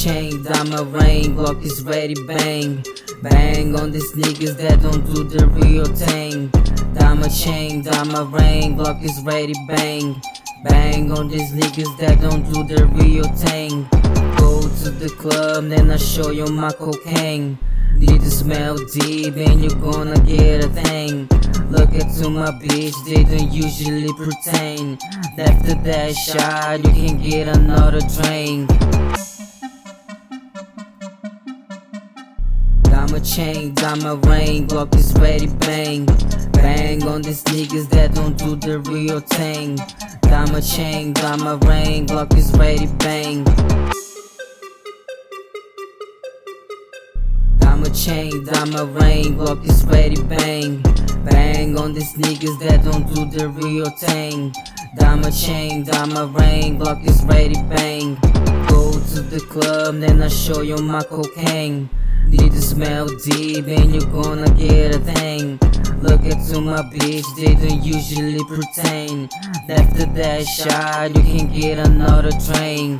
chain, diamond ring, Glock is ready, bang. Bang on these niggas that don't do the real thing. Diamond chain, diamond ring, Glock is ready, bang. Bang on these niggas that don't do the real thing. Go to the club, then I show you my cocaine. Need to smell deep and you're gonna get a thing. Look into my bitch, they don't usually pertain. After that shot, you can get another drink. Diamond chain, diamond ring, Glock is ready, bang. Bang on these niggas that don't do the real thing. Diamond chain, diamond ring, Glock is ready, bang. Diamond chain, diamond ring, Glock is ready, bang. Bang on these niggas that don't do the real thing. Diamond chain, diamond ring, Glock is ready, bang. Go to the club, then I show you my cocaine. Need to smell deep and you're gonna get a thing. Look into my bitch, they don't usually pertain. After that shot, you can get another drink.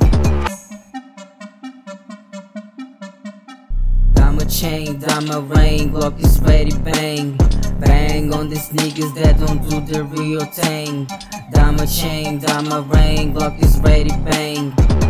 Diamond chain, diamond ring, Glock is ready, bang. Bang on these niggas that don't do the real thing. Diamond chain, diamond ring, Glock is ready, bang.